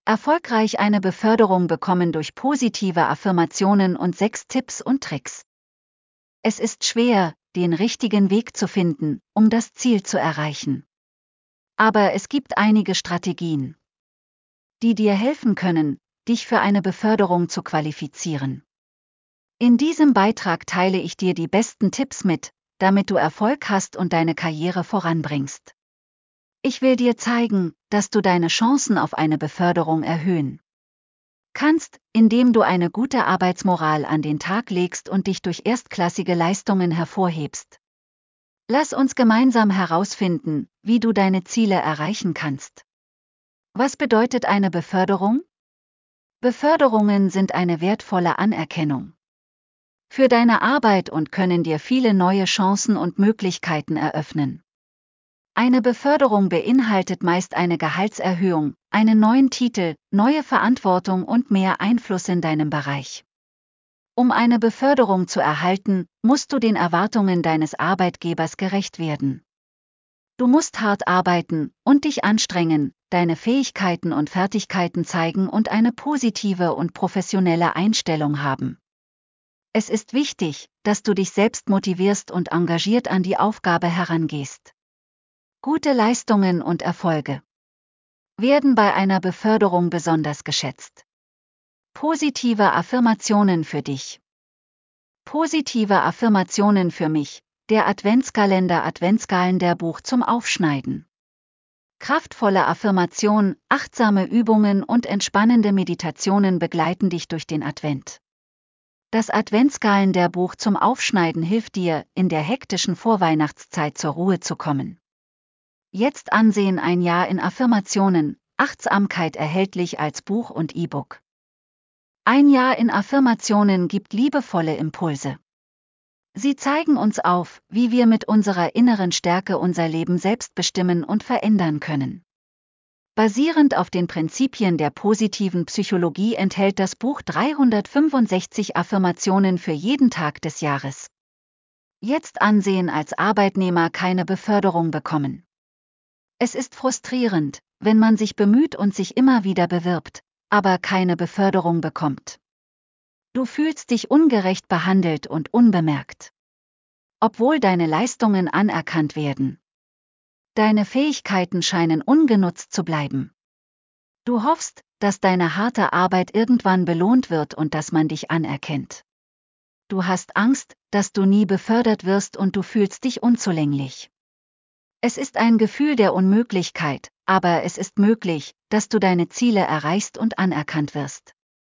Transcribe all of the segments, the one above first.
Erfolgreich eine Beförderung bekommen durch positive Affirmationen und 6 Tipps und Tricks. Es ist schwer, den richtigen Weg zu finden, um das Ziel zu erreichen. Aber es gibt einige Strategien, die dir helfen können, dich für eine Beförderung zu qualifizieren. In diesem Beitrag teile ich dir die besten Tipps mit, damit du Erfolg hast und deine Karriere voranbringst. Ich will dir zeigen, dass du deine Chancen auf eine Beförderung erhöhen kannst, indem du eine gute Arbeitsmoral an den Tag legst und dich durch erstklassige Leistungen hervorhebst. Lass uns gemeinsam herausfinden, wie du deine Ziele erreichen kannst. Was bedeutet eine Beförderung? Beförderungen sind eine wertvolle Anerkennung für deine Arbeit und können dir viele neue Chancen und Möglichkeiten eröffnen. Eine Beförderung beinhaltet meist eine Gehaltserhöhung, einen neuen Titel, neue Verantwortung und mehr Einfluss in deinem Bereich. Um eine Beförderung zu erhalten, musst du den Erwartungen deines Arbeitgebers gerecht werden. Du musst hart arbeiten und dich anstrengen, deine Fähigkeiten und Fertigkeiten zeigen und eine positive und professionelle Einstellung haben. Es ist wichtig, dass du dich selbst motivierst und engagiert an die Aufgabe herangehst. Gute Leistungen und Erfolge werden bei einer Beförderung besonders geschätzt. Positive Affirmationen für dich. Positive Affirmationen für mich, der Adventskalender Adventskalender-Buch zum Aufschneiden. Kraftvolle Affirmation, achtsame Übungen und entspannende Meditationen begleiten dich durch den Advent. Das Adventskalender-Buch zum Aufschneiden hilft dir, in der hektischen Vorweihnachtszeit zur Ruhe zu kommen. Jetzt ansehen: ein Jahr in Affirmationen, Achtsamkeit erhältlich als Buch und E-Book. Ein Jahr in Affirmationen gibt liebevolle Impulse. Sie zeigen uns auf, wie wir mit unserer inneren Stärke unser Leben selbst bestimmen und verändern können. Basierend auf den Prinzipien der positiven Psychologie enthält das Buch 365 Affirmationen für jeden Tag des Jahres. Jetzt ansehen: als Arbeitnehmer keine Beförderung bekommen. Es ist frustrierend, wenn man sich bemüht und sich immer wieder bewirbt, aber keine Beförderung bekommt. Du fühlst dich ungerecht behandelt und unbemerkt, obwohl deine Leistungen anerkannt werden. Deine Fähigkeiten scheinen ungenutzt zu bleiben. Du hoffst, dass deine harte Arbeit irgendwann belohnt wird und dass man dich anerkennt. Du hast Angst, dass du nie befördert wirst und du fühlst dich unzulänglich. Es ist ein Gefühl der Unmöglichkeit, aber es ist möglich, dass du deine Ziele erreichst und anerkannt wirst.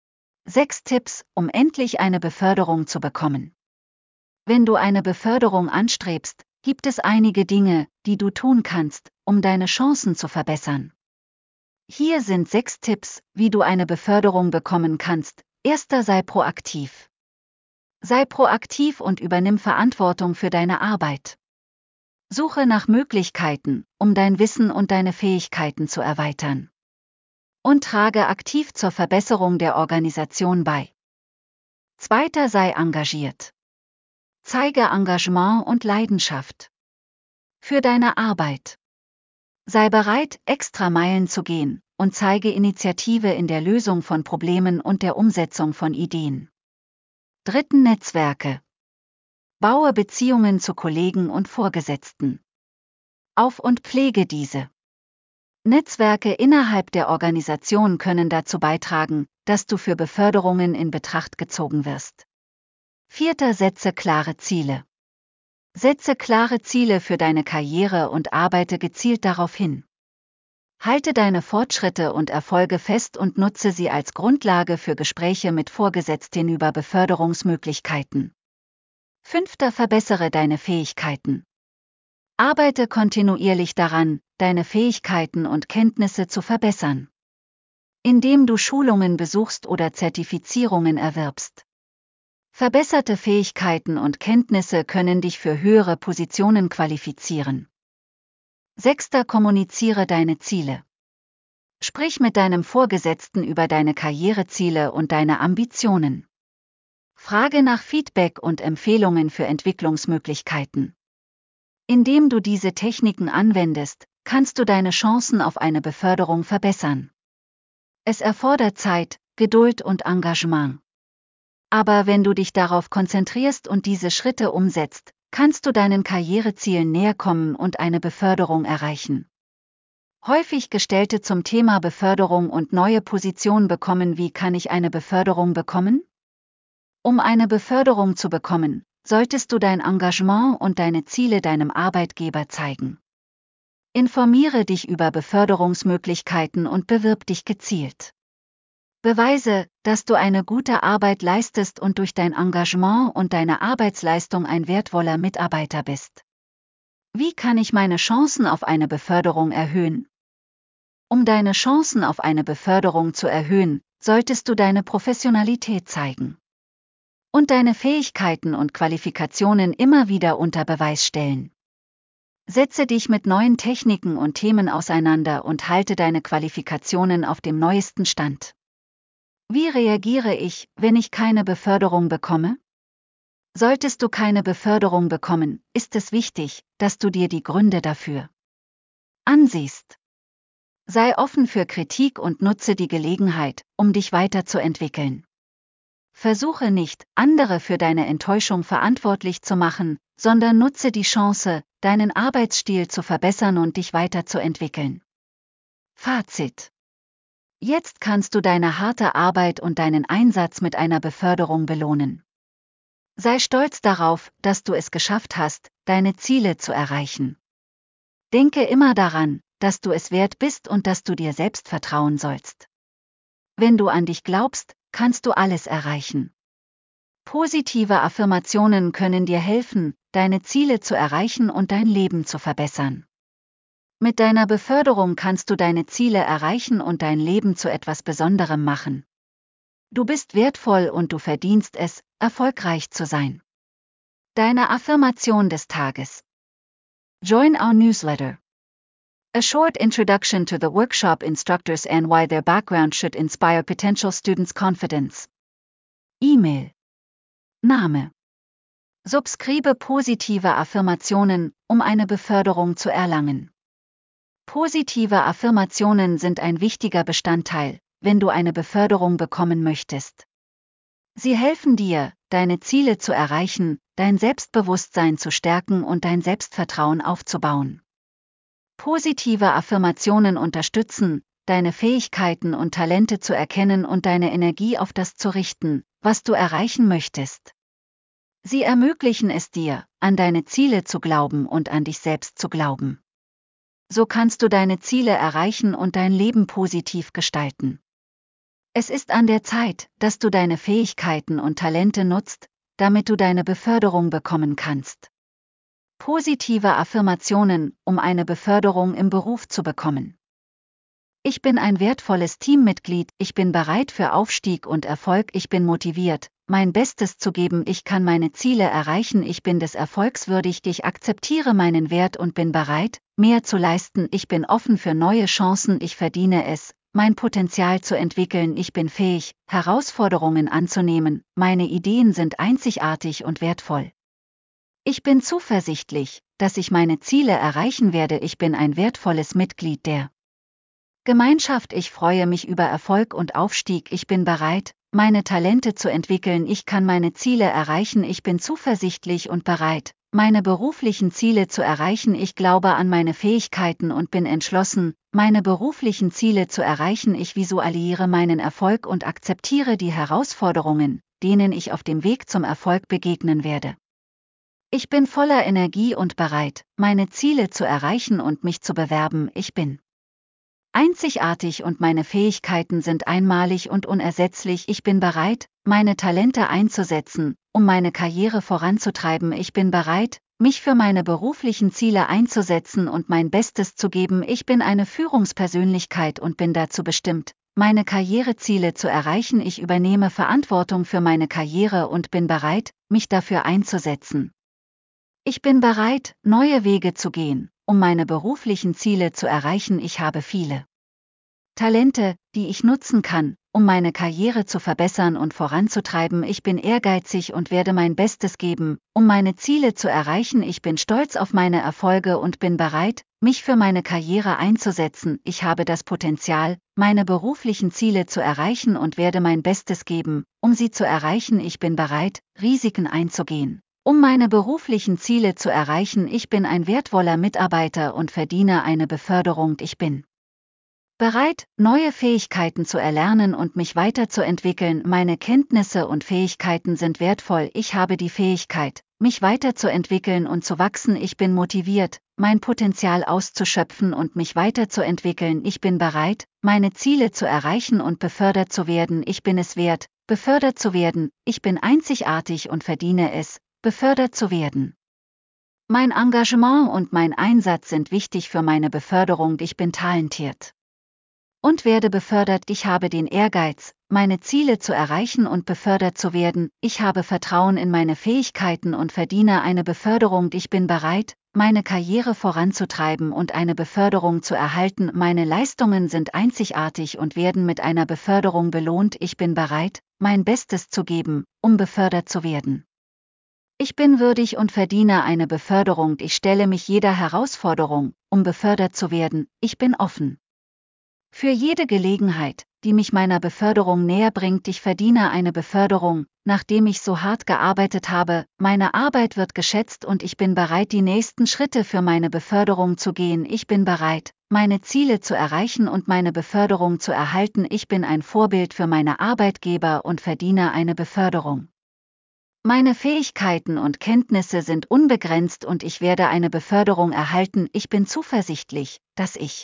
6 Tipps, um endlich eine Beförderung zu bekommen. Wenn du eine Beförderung anstrebst, gibt es einige Dinge, die du tun kannst, um deine Chancen zu verbessern. Hier sind 6 Tipps, wie du eine Beförderung bekommen kannst. Erster: sei proaktiv. Sei proaktiv und übernimm Verantwortung für deine Arbeit. Suche nach Möglichkeiten, um dein Wissen und deine Fähigkeiten zu erweitern. Und trage aktiv zur Verbesserung der Organisation bei. Zweiter: sei engagiert. Zeige Engagement und Leidenschaft für deine Arbeit. Sei bereit, extra Meilen zu gehen, und zeige Initiative in der Lösung von Problemen und der Umsetzung von Ideen. Dritten: Netzwerke. Baue Beziehungen zu Kollegen und Vorgesetzten auf und pflege diese. Netzwerke innerhalb der Organisation können dazu beitragen, dass du für Beförderungen in Betracht gezogen wirst. Vierter: setze klare Ziele. Setze klare Ziele für deine Karriere und arbeite gezielt darauf hin. Halte deine Fortschritte und Erfolge fest und nutze sie als Grundlage für Gespräche mit Vorgesetzten über Beförderungsmöglichkeiten. Fünfter: verbessere deine Fähigkeiten. Arbeite kontinuierlich daran, deine Fähigkeiten und Kenntnisse zu verbessern, indem du Schulungen besuchst oder Zertifizierungen erwirbst. Verbesserte Fähigkeiten und Kenntnisse können dich für höhere Positionen qualifizieren. Sechster: kommuniziere deine Ziele. Sprich mit deinem Vorgesetzten über deine Karriereziele und deine Ambitionen. Frage nach Feedback und Empfehlungen für Entwicklungsmöglichkeiten. Indem du diese Techniken anwendest, kannst du deine Chancen auf eine Beförderung verbessern. Es erfordert Zeit, Geduld und Engagement. Aber wenn du dich darauf konzentrierst und diese Schritte umsetzt, kannst du deinen Karrierezielen näher kommen und eine Beförderung erreichen. Häufig gestellte zum Thema Beförderung und neue Position bekommen. Wie kann ich eine Beförderung bekommen? Um eine Beförderung zu bekommen, solltest du dein Engagement und deine Ziele deinem Arbeitgeber zeigen. Informiere dich über Beförderungsmöglichkeiten und bewirb dich gezielt. Beweise, dass du eine gute Arbeit leistest und durch dein Engagement und deine Arbeitsleistung ein wertvoller Mitarbeiter bist. Wie kann ich meine Chancen auf eine Beförderung erhöhen? Um deine Chancen auf eine Beförderung zu erhöhen, solltest du deine Professionalität zeigen und deine Fähigkeiten und Qualifikationen immer wieder unter Beweis stellen. Setze dich mit neuen Techniken und Themen auseinander und halte deine Qualifikationen auf dem neuesten Stand. Wie reagiere ich, wenn ich keine Beförderung bekomme? Solltest du keine Beförderung bekommen, ist es wichtig, dass du dir die Gründe dafür ansiehst. Sei offen für Kritik und nutze die Gelegenheit, um dich weiterzuentwickeln. Versuche nicht, andere für deine Enttäuschung verantwortlich zu machen, sondern nutze die Chance, deinen Arbeitsstil zu verbessern und dich weiterzuentwickeln. Fazit: Jetzt kannst du deine harte Arbeit und deinen Einsatz mit einer Beförderung belohnen. Sei stolz darauf, dass du es geschafft hast, deine Ziele zu erreichen. Denke immer daran, dass du es wert bist und dass du dir selbst vertrauen sollst. Wenn du an dich glaubst, kannst du alles erreichen. Positive Affirmationen können dir helfen, deine Ziele zu erreichen und dein Leben zu verbessern. Mit deiner Beförderung kannst du deine Ziele erreichen und dein Leben zu etwas Besonderem machen. Du bist wertvoll und du verdienst es, erfolgreich zu sein. Deine Affirmation des Tages. Join our newsletter. A short introduction to the workshop instructors and why their background should inspire potential students' confidence. E-Mail. Name. Subskribe positive Affirmationen, um eine Beförderung zu erlangen. Positive Affirmationen sind ein wichtiger Bestandteil, wenn du eine Beförderung bekommen möchtest. Sie helfen dir, deine Ziele zu erreichen, dein Selbstbewusstsein zu stärken und dein Selbstvertrauen aufzubauen. Positive Affirmationen unterstützen, deine Fähigkeiten und Talente zu erkennen und deine Energie auf das zu richten, was du erreichen möchtest. Sie ermöglichen es dir, an deine Ziele zu glauben und an dich selbst zu glauben. So kannst du deine Ziele erreichen und dein Leben positiv gestalten. Es ist an der Zeit, dass du deine Fähigkeiten und Talente nutzt, damit du deine Beförderung bekommen kannst. Positive Affirmationen, um eine Beförderung im Beruf zu bekommen. Ich bin ein wertvolles Teammitglied, ich bin bereit für Aufstieg und Erfolg, ich bin motiviert, mein Bestes zu geben, ich kann meine Ziele erreichen, ich bin des Erfolgs würdig, ich akzeptiere meinen Wert und bin bereit, mehr zu leisten, ich bin offen für neue Chancen, ich verdiene es, mein Potenzial zu entwickeln, ich bin fähig, Herausforderungen anzunehmen, meine Ideen sind einzigartig und wertvoll. Ich bin zuversichtlich, dass ich meine Ziele erreichen werde, ich bin ein wertvolles Mitglied der Gemeinschaft, ich freue mich über Erfolg und Aufstieg, ich bin bereit, meine Talente zu entwickeln, ich kann meine Ziele erreichen, ich bin zuversichtlich und bereit, meine beruflichen Ziele zu erreichen, ich glaube an meine Fähigkeiten und bin entschlossen, meine beruflichen Ziele zu erreichen, ich visualisiere meinen Erfolg und akzeptiere die Herausforderungen, denen ich auf dem Weg zum Erfolg begegnen werde. Ich bin voller Energie und bereit, meine Ziele zu erreichen und mich zu bewerben, ich bin einzigartig und meine Fähigkeiten sind einmalig und unersetzlich, ich bin bereit, meine Talente einzusetzen, um meine Karriere voranzutreiben, ich bin bereit, mich für meine beruflichen Ziele einzusetzen und mein Bestes zu geben, ich bin eine Führungspersönlichkeit und bin dazu bestimmt, meine Karriereziele zu erreichen, ich übernehme Verantwortung für meine Karriere und bin bereit, mich dafür einzusetzen. Ich bin bereit, neue Wege zu gehen, um meine beruflichen Ziele zu erreichen, ich habe viele Talente, die ich nutzen kann, um meine Karriere zu verbessern und voranzutreiben. Ich bin ehrgeizig und werde mein Bestes geben, um meine Ziele zu erreichen. Ich bin stolz auf meine Erfolge und bin bereit, mich für meine Karriere einzusetzen. Ich habe das Potenzial, meine beruflichen Ziele zu erreichen und werde mein Bestes geben, um sie zu erreichen. Ich bin bereit, Risiken einzugehen, um meine beruflichen Ziele zu erreichen. Ich bin ein wertvoller Mitarbeiter und verdiene eine Beförderung. Ich bin bereit, neue Fähigkeiten zu erlernen und mich weiterzuentwickeln. Meine Kenntnisse und Fähigkeiten sind wertvoll. Ich habe die Fähigkeit, mich weiterzuentwickeln und zu wachsen. Ich bin motiviert, mein Potenzial auszuschöpfen und mich weiterzuentwickeln. Ich bin bereit, meine Ziele zu erreichen und befördert zu werden. Ich bin es wert, befördert zu werden. Ich bin einzigartig und verdiene es, befördert zu werden. Mein Engagement und mein Einsatz sind wichtig für meine Beförderung. Ich bin talentiert und werde befördert. Ich habe den Ehrgeiz, meine Ziele zu erreichen und befördert zu werden. Ich habe Vertrauen in meine Fähigkeiten und verdiene eine Beförderung. Ich bin bereit, meine Karriere voranzutreiben und eine Beförderung zu erhalten. Meine Leistungen sind einzigartig und werden mit einer Beförderung belohnt. Ich bin bereit, mein Bestes zu geben, um befördert zu werden. Ich bin würdig und verdiene eine Beförderung. Ich stelle mich jeder Herausforderung, um befördert zu werden. Ich bin offen für jede Gelegenheit, die mich meiner Beförderung näher bringt. Ich verdiene eine Beförderung, nachdem ich so hart gearbeitet habe. Meine Arbeit wird geschätzt und ich bin bereit, die nächsten Schritte für meine Beförderung zu gehen. Ich bin bereit, meine Ziele zu erreichen und meine Beförderung zu erhalten. Ich bin ein Vorbild für meine Arbeitgeber und verdiene eine Beförderung. Meine Fähigkeiten und Kenntnisse sind unbegrenzt und ich werde eine Beförderung erhalten. Ich bin zuversichtlich, dass ich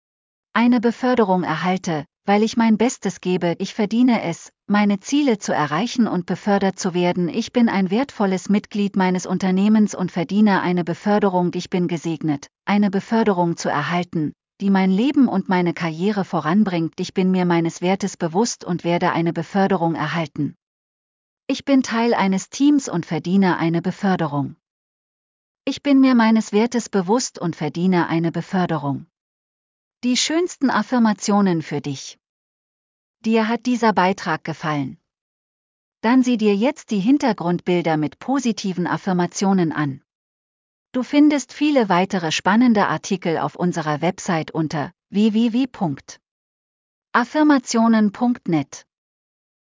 eine Beförderung erhalte, weil ich mein Bestes gebe. Ich verdiene es, meine Ziele zu erreichen und befördert zu werden. Ich bin ein wertvolles Mitglied meines Unternehmens und verdiene eine Beförderung. Ich bin gesegnet, eine Beförderung zu erhalten, die mein Leben und meine Karriere voranbringt. Ich bin mir meines Wertes bewusst und werde eine Beförderung erhalten. Ich bin Teil eines Teams und verdiene eine Beförderung. Ich bin mir meines Wertes bewusst und verdiene eine Beförderung. Die schönsten Affirmationen für dich. Dir hat dieser Beitrag gefallen? Dann sieh dir jetzt die Hintergrundbilder mit positiven Affirmationen an. Du findest viele weitere spannende Artikel auf unserer Website unter www.affirmationen.net.